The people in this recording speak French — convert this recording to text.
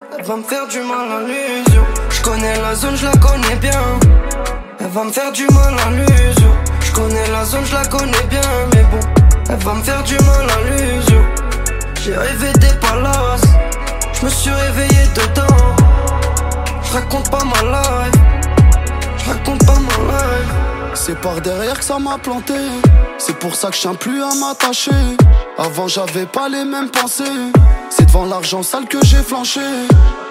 Elle va me faire du mal à l'usure. Je connais la zone, je la connais bien. Elle va me faire du mal à l'usure. Je connais la zone, je la connais bien. Mais bon, elle va me faire du mal à l'usure. J'ai rêvé des palaces, je me suis réveillé dedans. Je raconte pas ma life, je raconte pas ma life. C'est par derrière que ça m'a planté. C'est pour ça que je tiens plus à m'attacher. Avant j'avais pas les mêmes pensées. C'est devant l'argent sale que j'ai flanché.